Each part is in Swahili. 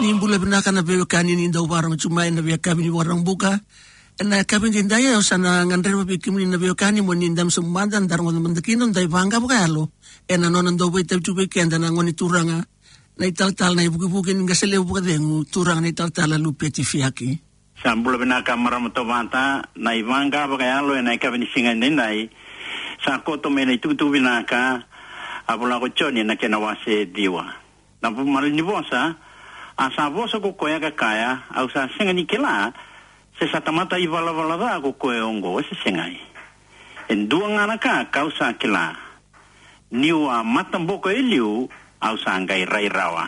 ni mbula binaka na bewe kani ni ndau warang cumai na bewe kami ni warang buka. Na kami ni ndaya sana ngandre bewe kimi na bewe kani mo ni ndam sumanda ndar ngon mandakino ndai bangga buka alo. Na nonan ndau bewe tabi cubai kenda na ngoni turanga. Na ital-tal na ibuki-buki nga sila buka dengu turanga na ital-tal la lupi ati fiaki. Sambula binaka maramatobanta na ibangga buka alo na kami ni singa nindai. Sa koto me na itutu binaka apula ko choni na kenawase diwa. Na pumal ni bosa asa bosa ko koya ka kaya au sa singa ni kela se sa tamata i vala da ko koe ongo se singai. En duanga na ka kausa kela niwa matamboko eliu au sa ngai rai rawa.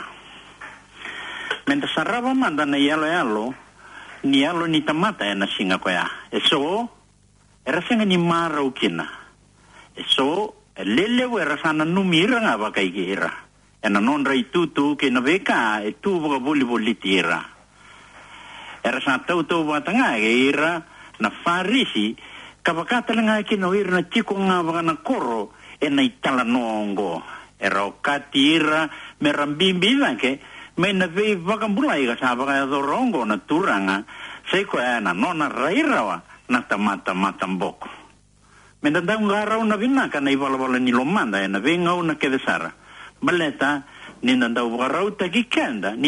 Menta sarava manda na yalo ni yalo ni tamata na singa koya. Eso era singa ni mara ukina. So, lele wera sana numira nga ba kay gira. Ena non rai tutu ke na beka tu ba boli tira. Era sa tau ba tanga gira na farisi kabakata nga kinoir na chiko nga ba na koro ena itala nongo. Era okatira merambimbi ke me na ve vakambulai ga sa ba dorongo na turanga se ko ena nona rairawa na tamata matamboko. Mendandang ngaraw na binaka na iwala-wala ni lomanda na bengaw na kedesara. Maleta nindandaw ngaraw tagikanda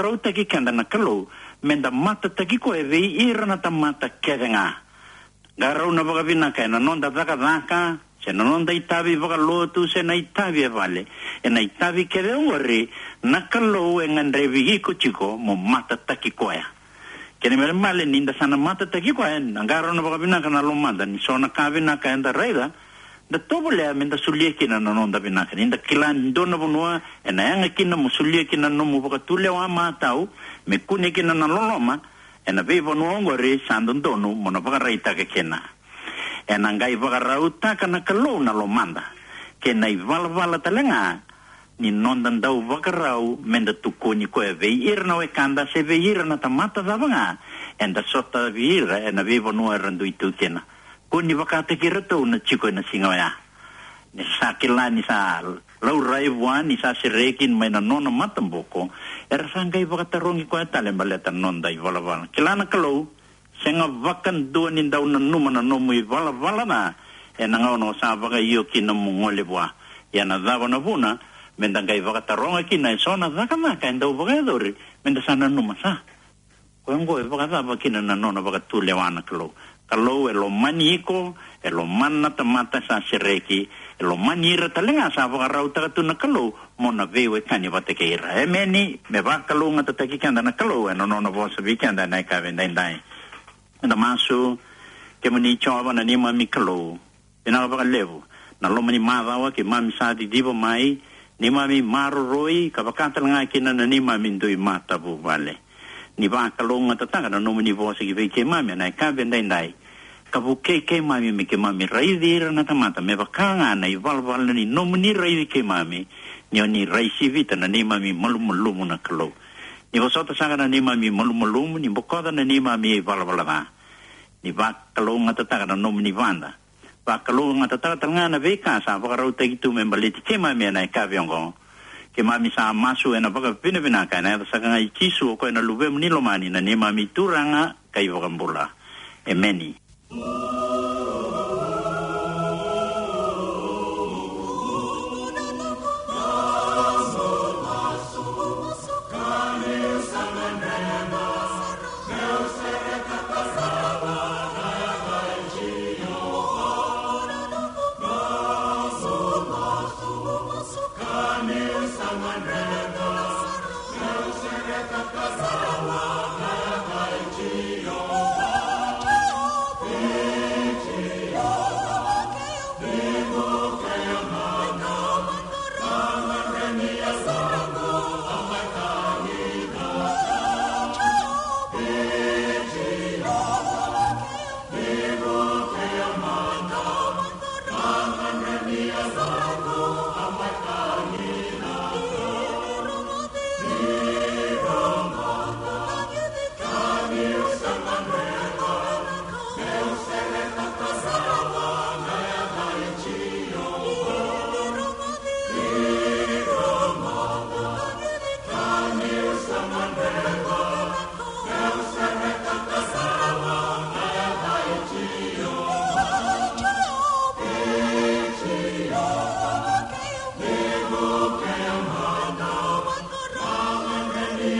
na kalo menda mata tagiko vei ira na tamata kedenga. Ngaraw na baga binaka na nonda daka se nonda itabi baga lotu se na itabi vale na itabi kedewari na kalo ngandrevi ko chiko mo mata takiko ya. Kini male ninda sana mata tagi ko angaro na baka binaka na lumanda ni so na kabi na kaenda raida da tobole minda sulie kina na nonda binaka ninda kilan dona bunua na yanga kina musulie kina no mu baka tule wa matau me kune kina na loloma na be bonua ngore sandon donu mona baka raita ke kena ngai baka rauta kana kalo na lomanda kena ivala talenga ni nondan dau vakarau menda tukuni ko veir na wekanda se veir na tamata davanga enda sota veir na vivo no randu itu kena kuni vakate kirato na chiko na singaya ni sakila ni sa laurai wan ni sa sirekin mena nona matamboko era sangai vakatarongi ko tale baleta nonda ivala kilana kalau senga vakan do ni dau na numa na nomu ivala na ngono sa vaka iyo kinamu ngole bwa yana dava na buna menda ngai vakataronga kina sona zakama ka ndau vakadori menda sana numasa kongo vakadava kina na nona vakatulewana kalau elo maniko elo manna tamata sa sireki elo manira talenga sa vakarauta tu na kalau mona vewe kani vatekeira emeni me vakalo ngata takikanda na kalau no nona vosa vikanda na ka vendai nda masu kemuni choba na nima mikalo ina vakalevu na lomani mavawa ke mami sa di divo mai ni mami maroroi kabakata nga kina na ni mami ndoi mata bu vale ni ba kalonga tatanga na no ni vosa ki ke mami na ka vendai kabu ke mami me ke mami raidira na tamata me bakanga na ivalval ni no ni raidi ke mami ni raisi vita na ni mami malumulumu na kalo ni vosota sanga na ni mami malumulumu ni bokoda na ni mami ivalval ni ba kalonga tatanga na no ni vanda pakalo nga tatanga na veka sa pakarauta gitu membaliti ke mami na ikaviongo ke mami sa masu na baka pinabinaka na sa nga ikisu ko na lube mnilomani na ni mami turanga kay wakambula emeni Sawa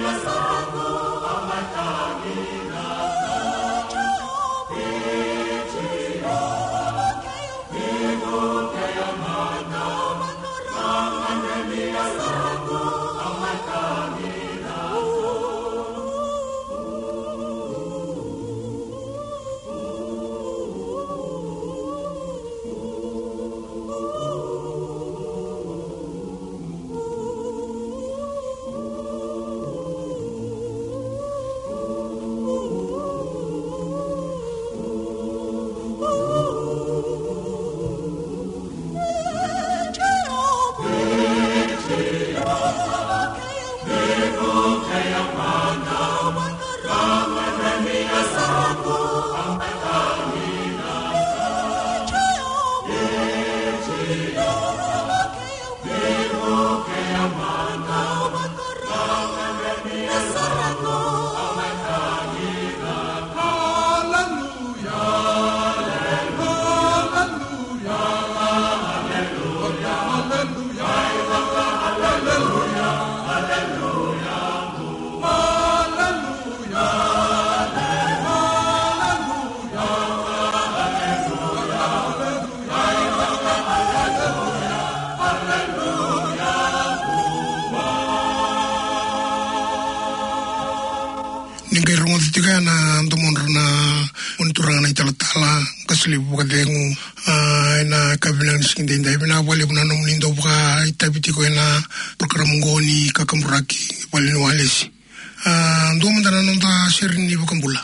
na ndomondro na unturanga na italatala kasli bukadengu na kabilang singdenda ibina wale buna nomulindo buka itabiti ko na program ngoni kakamburaki wale no walesi ndomondana nonda shirini bukambula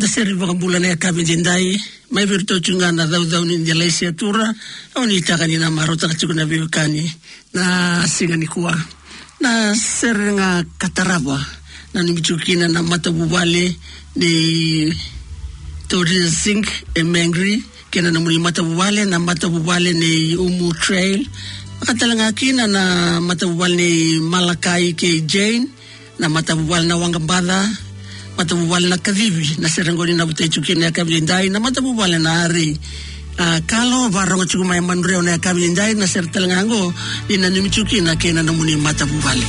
seri bulan ya kami jendai mai virtu chunga na dau ni Malaysia tura oni takani na marota chukuna biukani na sigani kuwa na serenga katarabwa na nimichukina na matabubale ni Tori Sink Mengri kena na muli matabubale na matabubale ni Umu Trail makatalanga kina na matabubale ni Malakai K Jane na matabubale na Wangambada matabubale na Kadivi na serengoni na butechukina ya kabindai na matabubale na Ari kalo varong chukuma manreo na kabindai na sertalangango ina nimichukina kena na muli matabubale.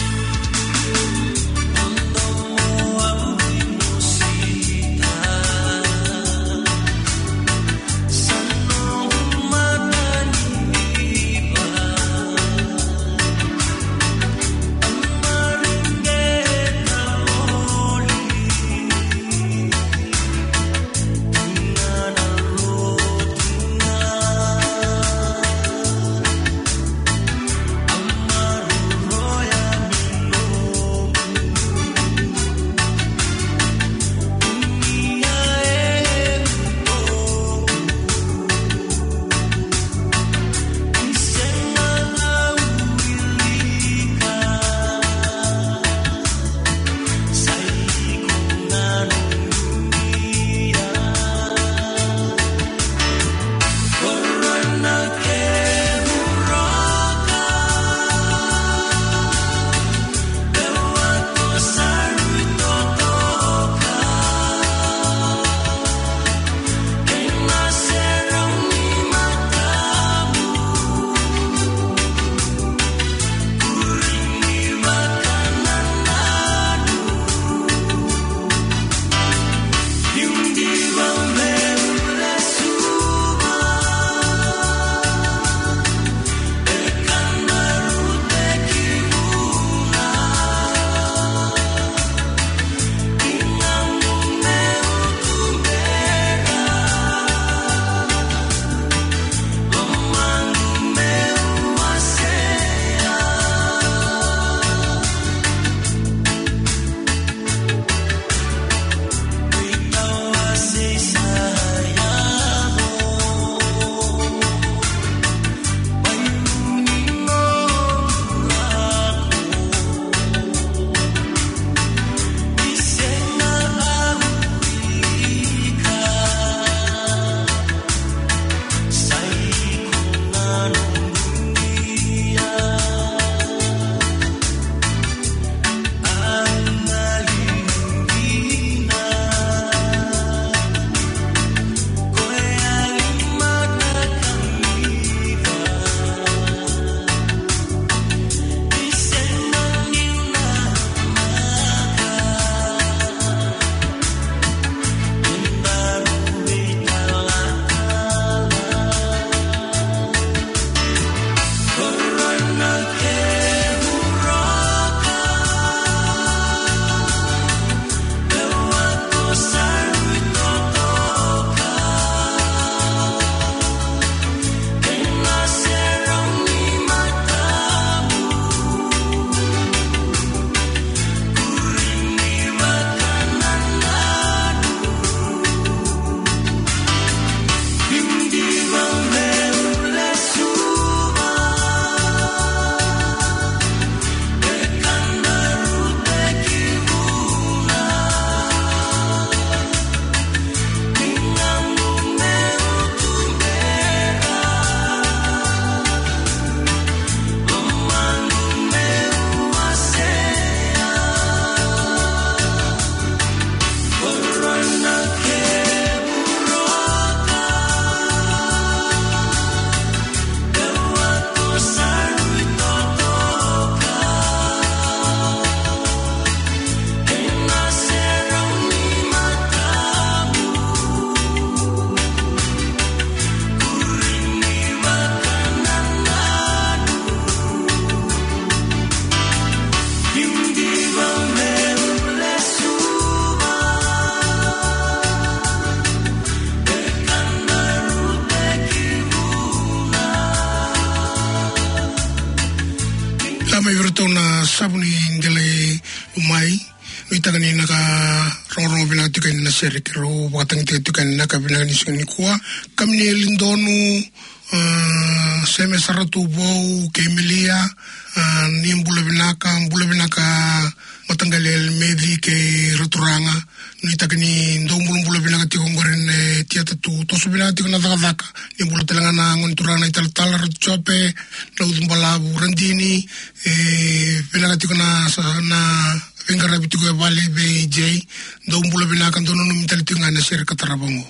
Mai verto na sabuni ngele umai itagani naka rongrong bina tikan na serikiro wakatang tikan na kabina ni sini kuwa kamni lindonu seme saratu bau kemilia ni mbula binaka matanggalel medi ke roturanga ni takni ndombulu binaka tikongoren tiata tu tosu binaka tikona daka ni mbula telangana ngonturana ital chope na udumbalabu randini binaka tikona na vengara bitiko vale bj ndombulu binaka ndono mitali tikona ser katarabango.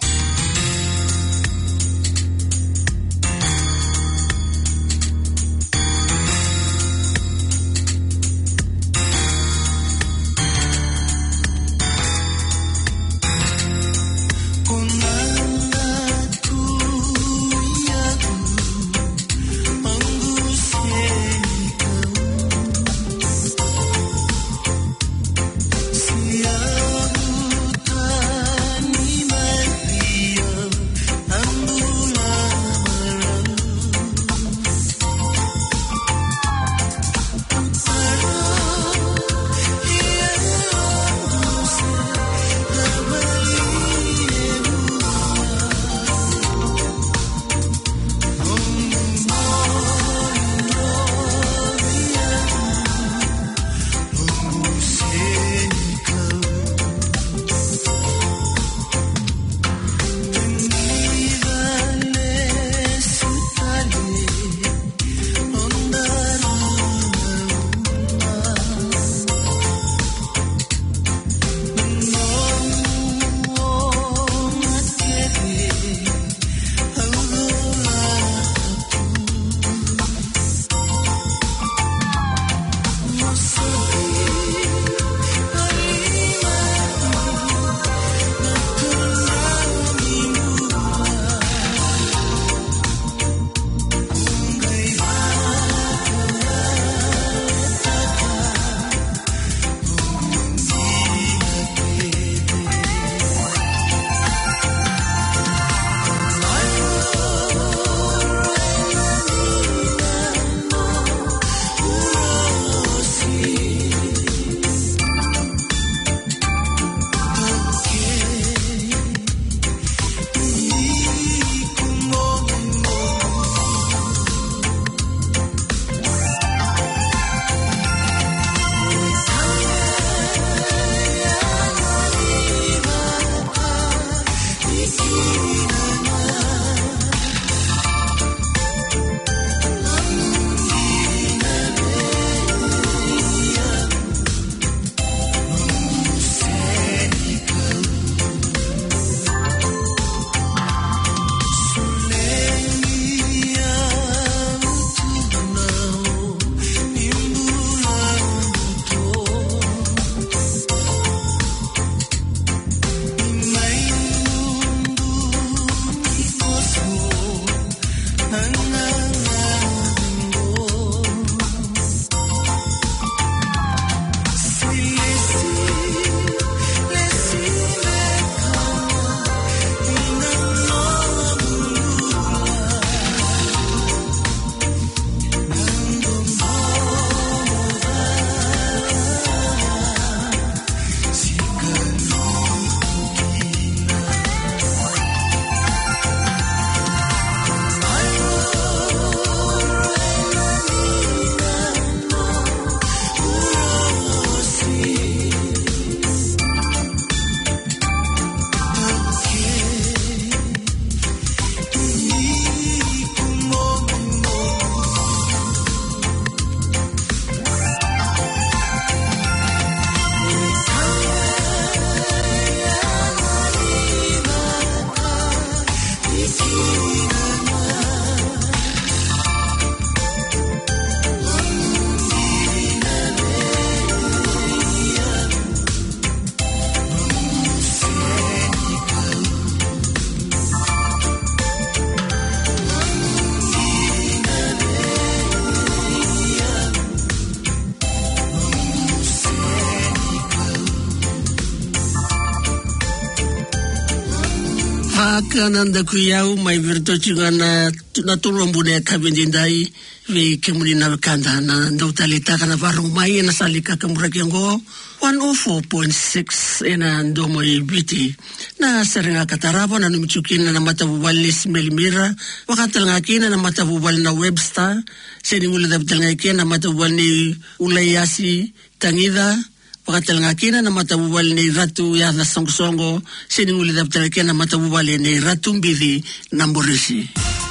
Akananda kuyau mai virtuti ngana naturambune kabindindai vi kemunina kanda na ndautalita kana varung mai na salika kamurakengo 104.6 ena ndomo ibiti na serenga katarabo na numichukina na matawali smelimira wakatalanga kina na matawali na Webster seni ule dabtalanga kina na matawali ulayasi tangida wakatalanga kina na matawali ni ratu ya na songosongo seni ule dabtalanga kina na matawali ni ratu mbidi na mborisi.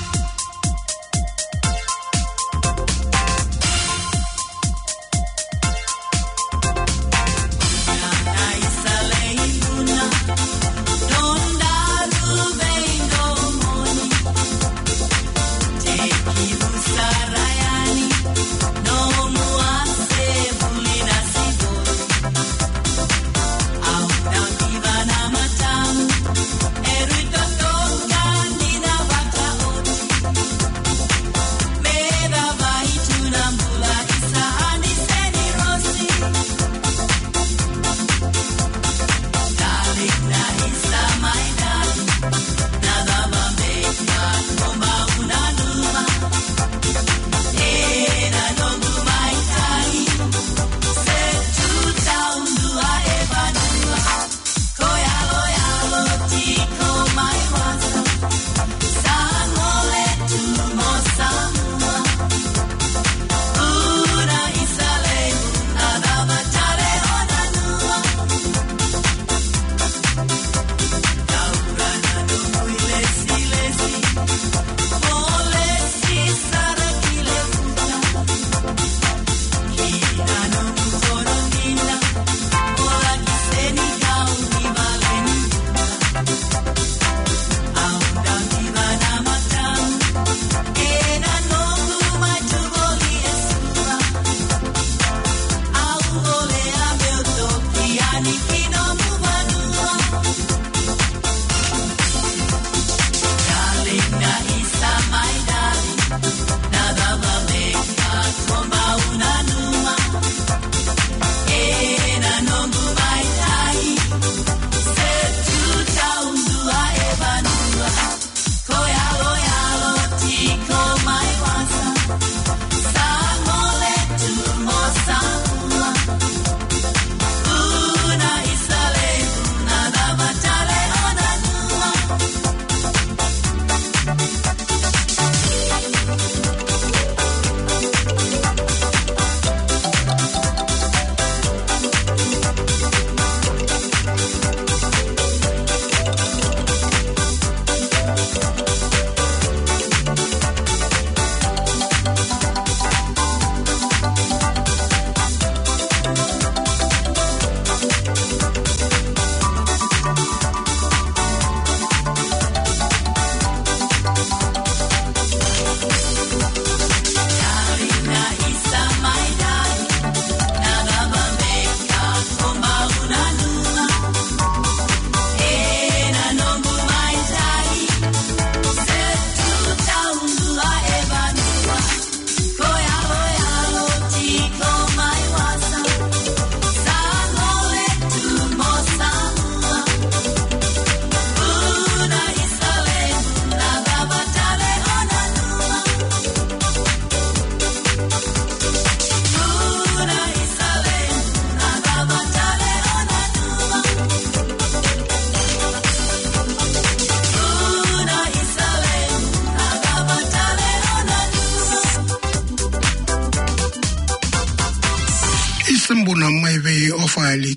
Sembuna mai ve ofali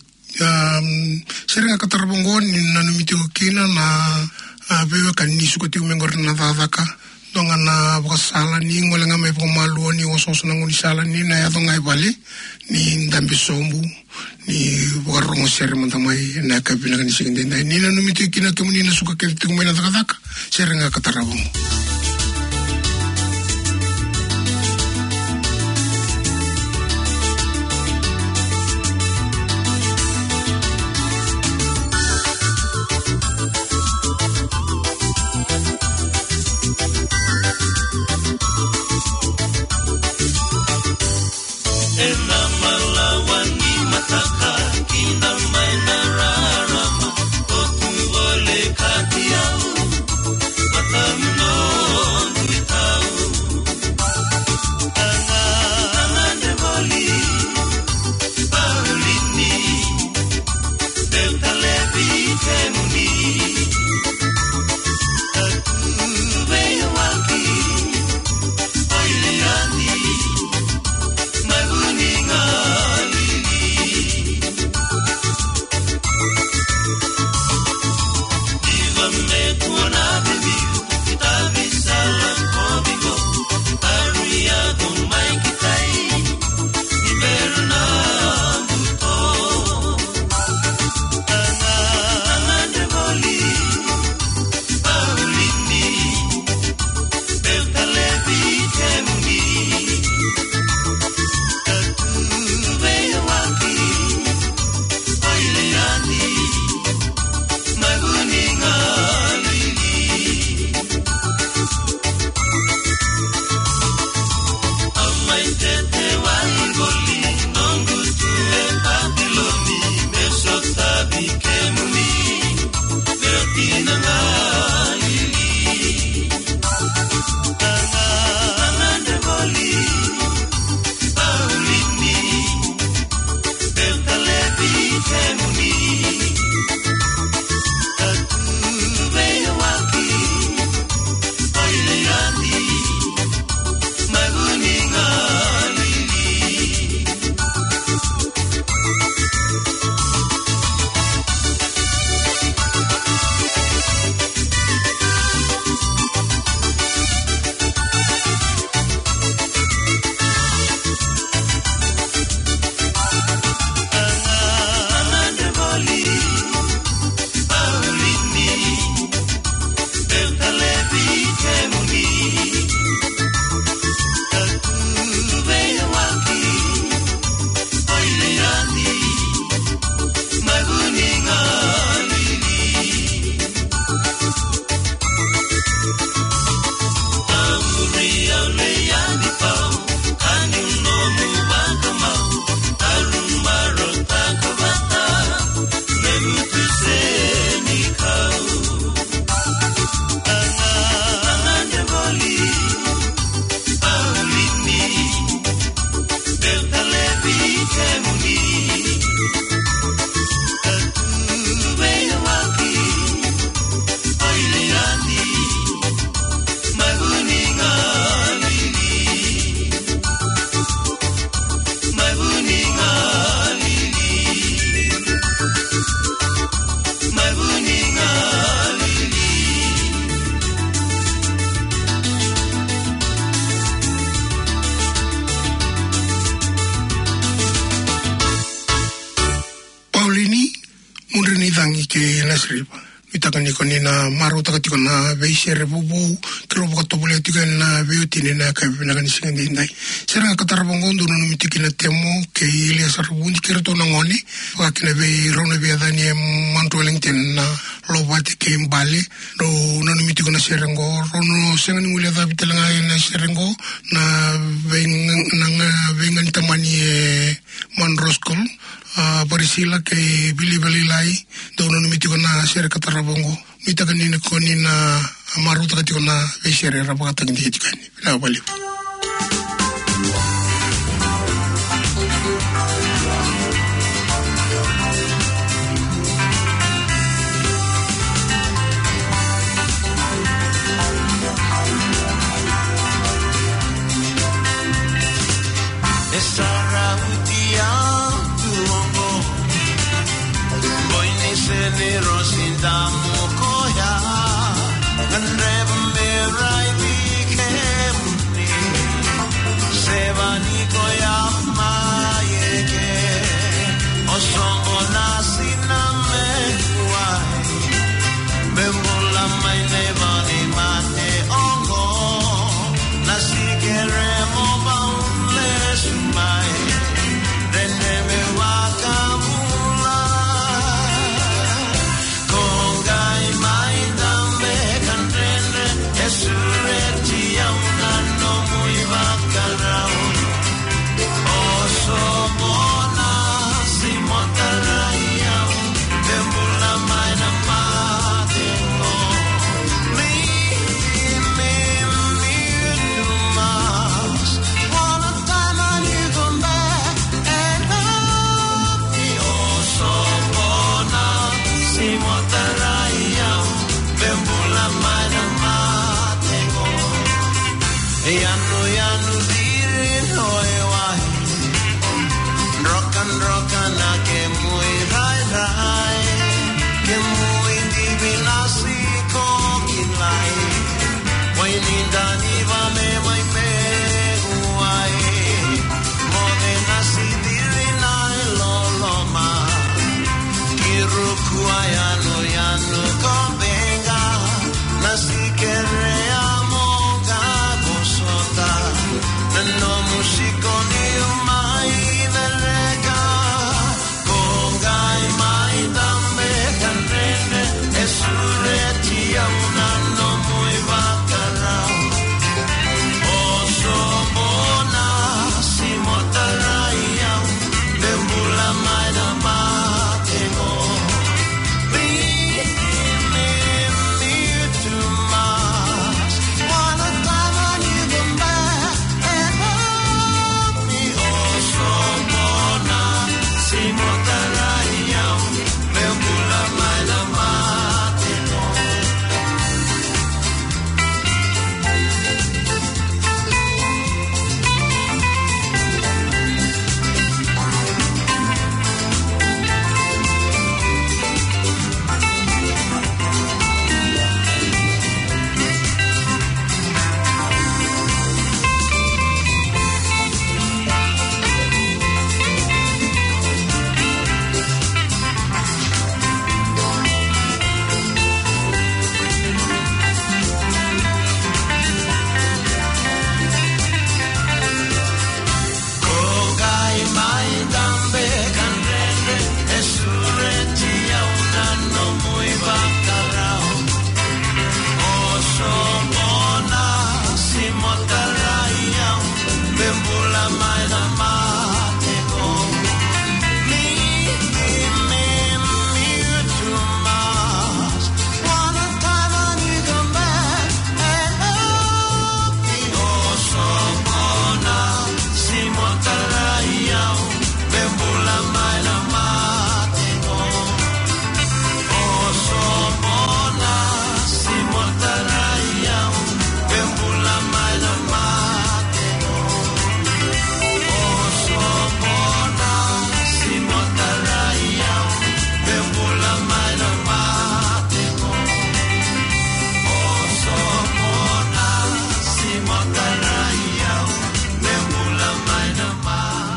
serenga katarabongon ni nanumiti kina na vewe kanisi ko tiu mengor na vavaka donga na wakasala ni ngolenga mai pomalu ni ososo na ngoni sala ni na yato ngai bali ni ndambi sombu ni warongo sere mantamai na kabina kanisi kinde ni nanumiti kina kemuni na suka kelti kumena takataka serenga katarabongo. te nasripa. Itakani ko ni na maro takati ko na veisere bubu kero buka topole tika na veutine na ka na kan singa ndai serang katarabongondo no mitiki na temo ke ile sarbundi kero to na ngoni wa kina ve rona ve dani manto lengten na lobati ke mbale do no mitiko na serengo rono senga ni mule da bitelanga na serengo na vengan tamani manroskol Parisila ke bili lai dono miti kona sere katarabongo mita kanina konina amaru takati kona vesere rabaka tangdi hijikani na bali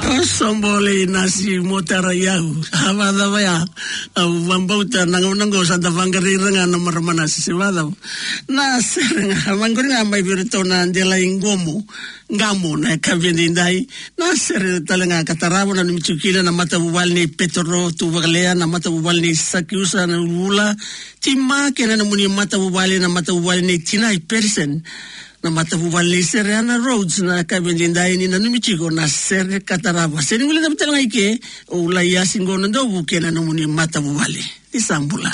Sombole nasi motara yau. Havada vaya. Wambauta nangonango santa vangarira nga nomor mana sisivada. Na serenga vangoringa mai virtona ndela ingomo. Ngamo na kavendindai. Na ser talenga katarabo na michukila na mata buwalni petro tuvaglea na mata buwalni sakiusa na ula. Tima kena na muni mata buwalni na mata buwalni tinai person. Na matavuwali Serena Roads na kabindindai ni nanumichiko na ser katarava. Seri wala na bitala ike o laya singo na dobu kena namuni matavuwali. Isambula.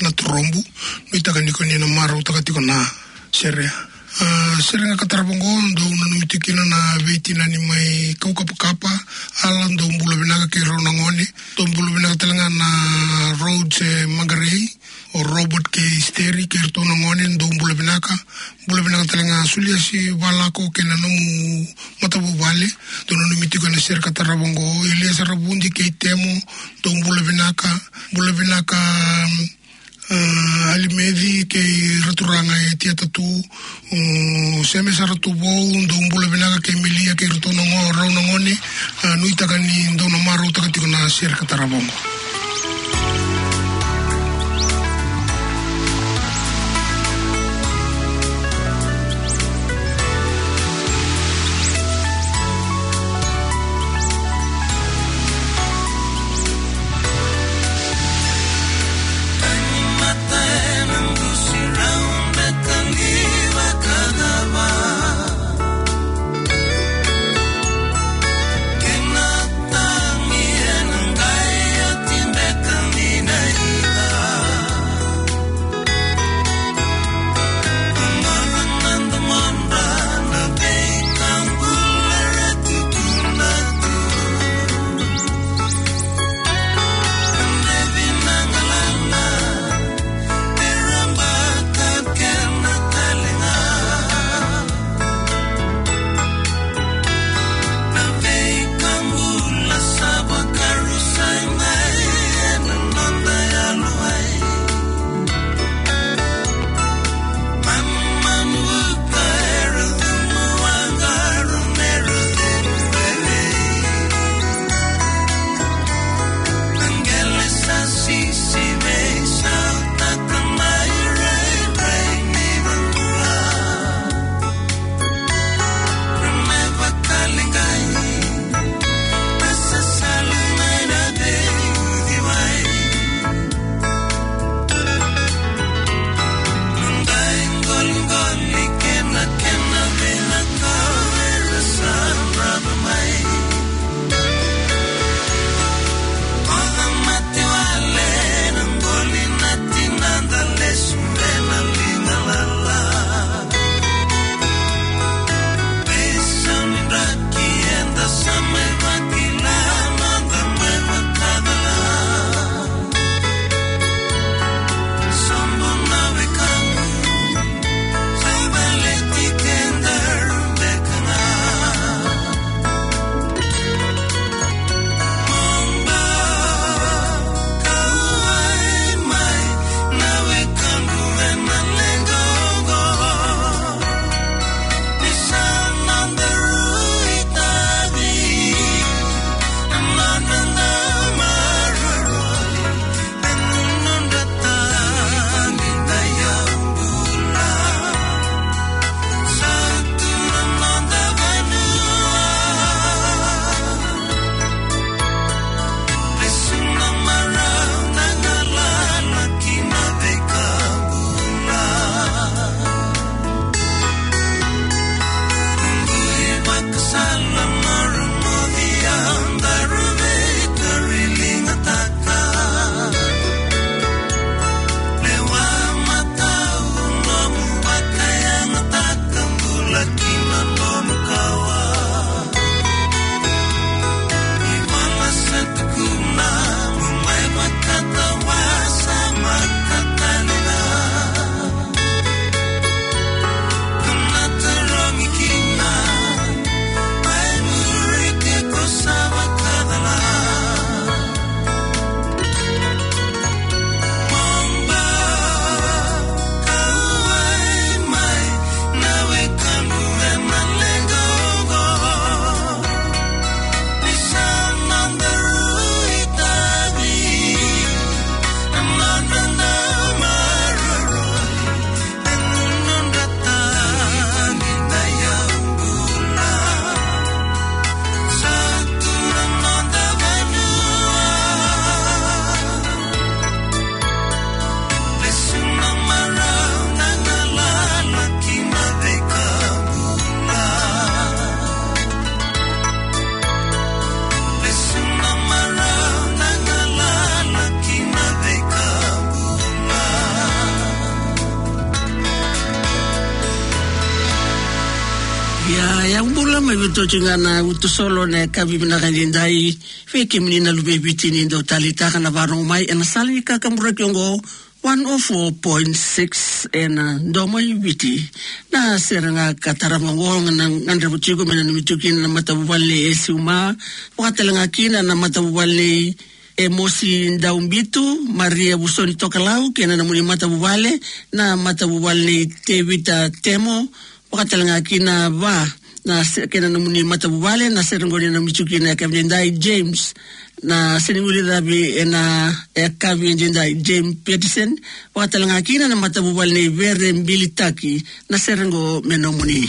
na turombu nui taka niko ni na maro taka tiko na serea serenga katarabongo ndo unanumitikina na veitina ni mai kaukapakapa ala ndo mbula binaga ke rona ngone ndo mbula binaga talanga na roads Mangarei o Robert ke Steri ke rtona ngone ndo mbula binaga talanga sulia si walako ke nanomu matabu vale ndo unanumitikina na ser katarabongo Elias Rabundi ke temo ndo mbula binaga alimedi ke raturanga e tia tatu seme saratu bou ndo umbula binaga ke milia ke rutono ngo rauna ngone nui taka ni ndo na maro taka tiko na ser katarabongo. Kenapa Ya umbula mawito chingana utusolo na kabibina kanjindai feki mnina lubebiti nindo talitaka na varong mai ena sali kakamura kyongo 104.6 ena ndomai biti na seranga kataramango ngandra buchiko mena numitukin na matabubale esiuma wakatelanga kina na matabubale emosi ndaumbitu Maria Busoni Tokalau kena na muni matabubale na matabubale Tevita Temo wakatelanga kina ba na kena na muni matabubale na serangoni na michukina kabindai James na seninguli dabi na kabindai James Peterson wakatelanga kina na matabubale Vere Mbilitaki na serango menomuni.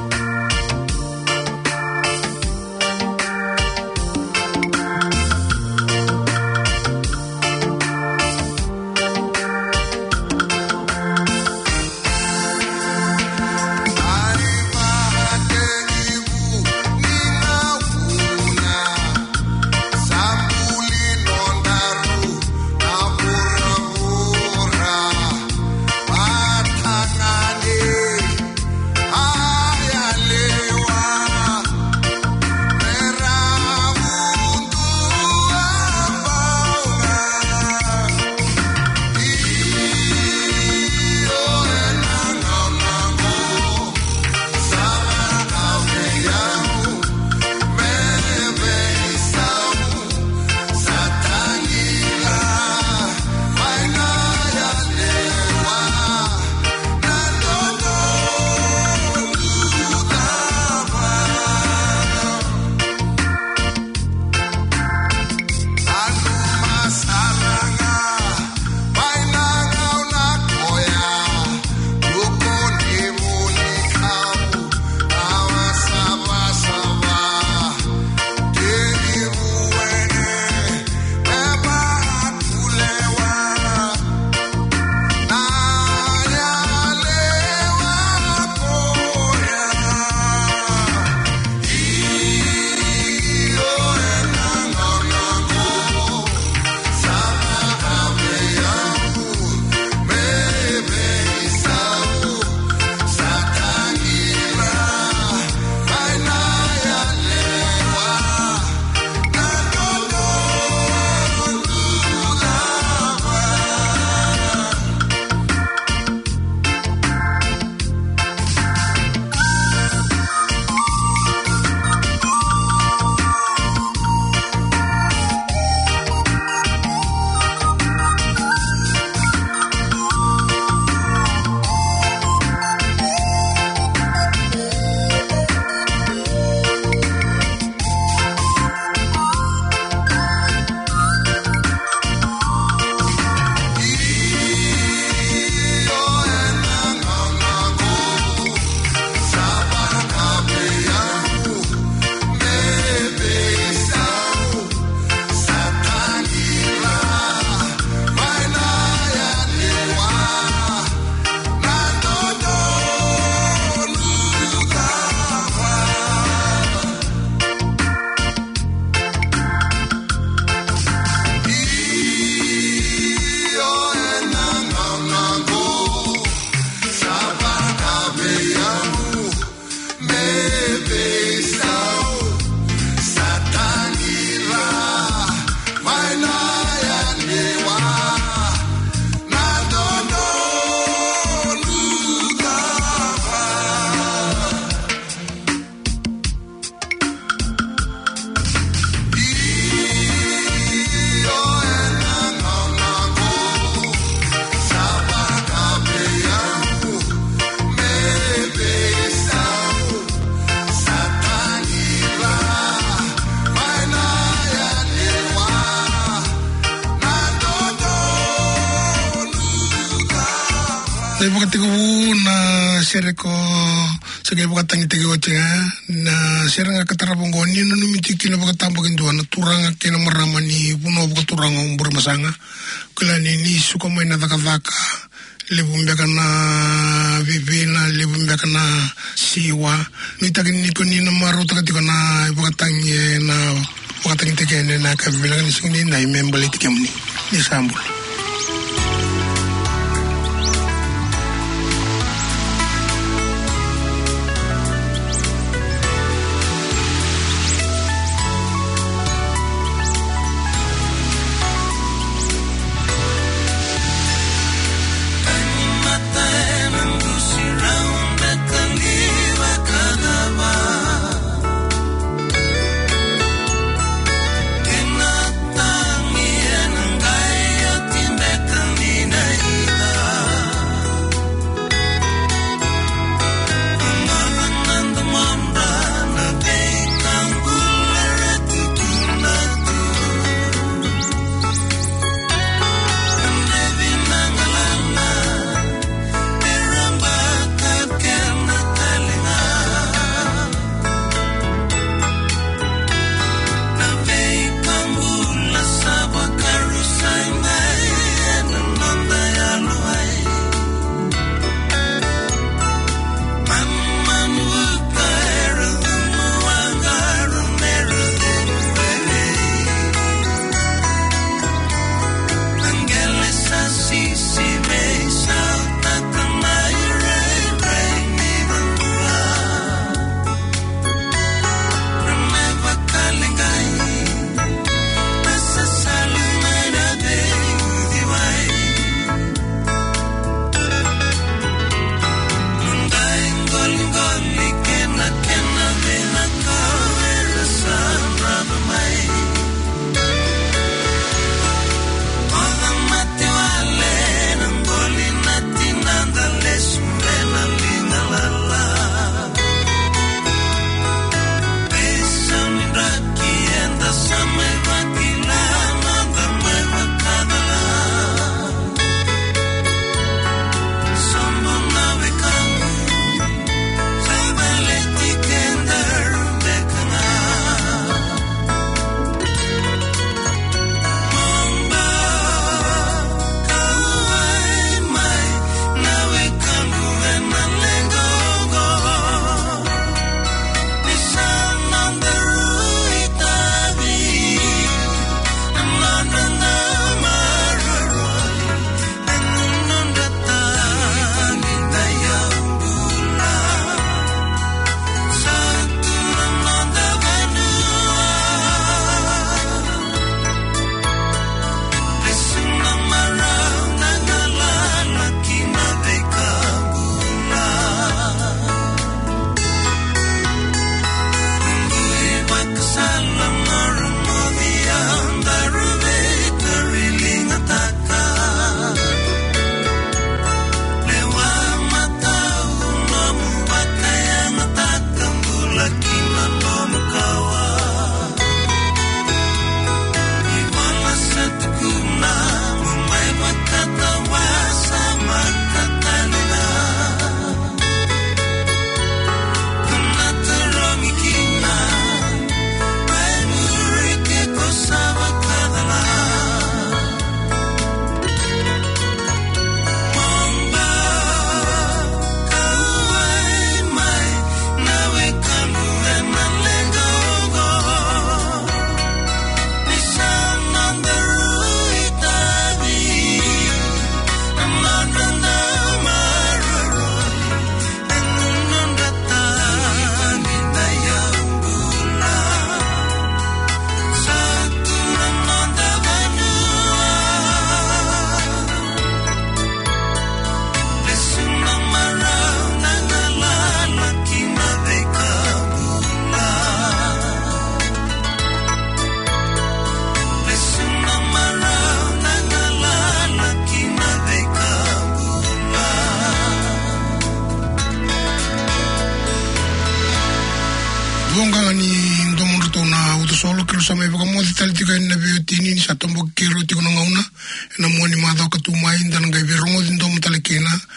Sereko sebagai bukatan itu kita na serang katarabongo ni nunu mitiki na bukatan bagian dua na turang kena meramani puno buka turang umbur masanga kelani ni suka main na taka lebih mbekana vivina lebih mbekana siwa ni takin ni kuni na maru taka tiko na bukatan ye na bukatan itu kena na kabilang ni sungni na imembali tikamni ni sambul.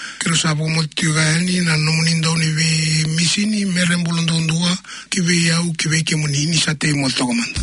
kero sapo motiugani na nomunindo ni vi misini merembulondo ndua ki vi au ki vi kemunini sa te motokomanda.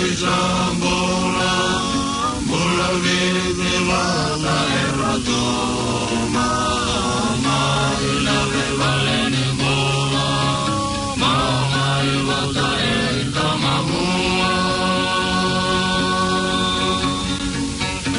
Mola vede la errato